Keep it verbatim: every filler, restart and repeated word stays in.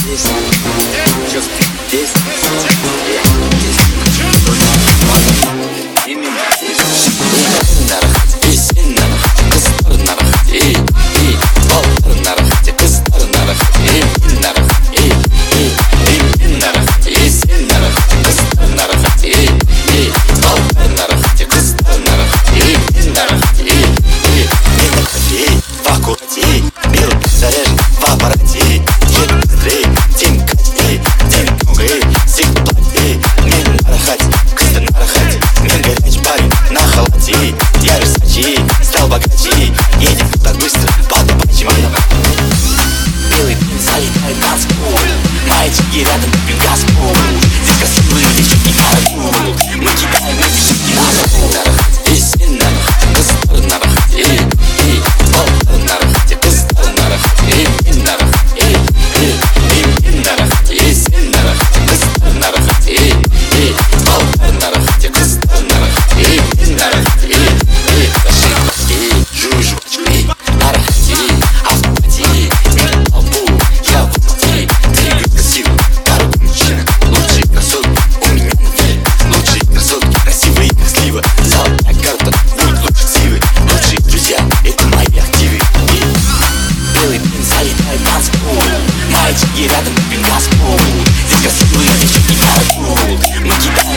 Стал богаче, едет так быстро, подобайте мне. Белый принц залетает в танцпол, мальчики рядом купим газпол. Здесь красивые девчонки орут, мы кидаем эти шутки на пол. На рахате, весен на рахате, кыстар на рахате, эй, эй, балтар на рахате, кыстар на рахате, эй, эй, на рахате, эй, эй, эй, на рахате, весен на рахате, кыстар на рахате, эй, эй, балтар на рахате, кыстар на рахате, эй, эй, на рахате, эй, эй, эй, жуй жвачки, на рахате, автомате, толпу, я в умате, двигаю красиво, дорогу мужчина, лучшие красотки у меня на вид, лучшие красотки, красивые как слива, золотая карта, будет лучше сивы, лучшие друзья, это мои активы. И белый принц залетает в танцпол, мальчики рядом купим газпол, здесь красивые девчонки орут, мы кидаем